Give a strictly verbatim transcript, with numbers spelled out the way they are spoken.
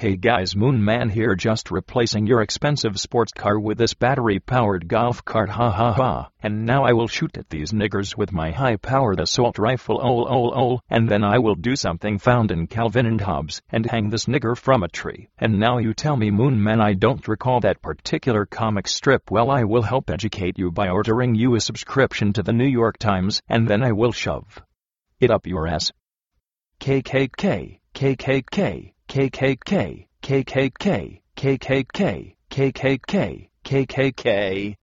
Hey guys, Moon Man here, just replacing your expensive sports car with this battery-powered golf cart, ha ha ha. And now I will shoot at these niggers with my high-powered assault rifle, ol ol ol, and then I will do something found in Calvin and Hobbes, and hang this nigger from a tree. And now you tell me, Moon Man, I don't recall that particular comic strip. Well, I will help educate you by ordering you a subscription to the New York Times, and then I will shove it up your ass. K K K, K K K. K K K, K K K, K K K, K K K, K K K.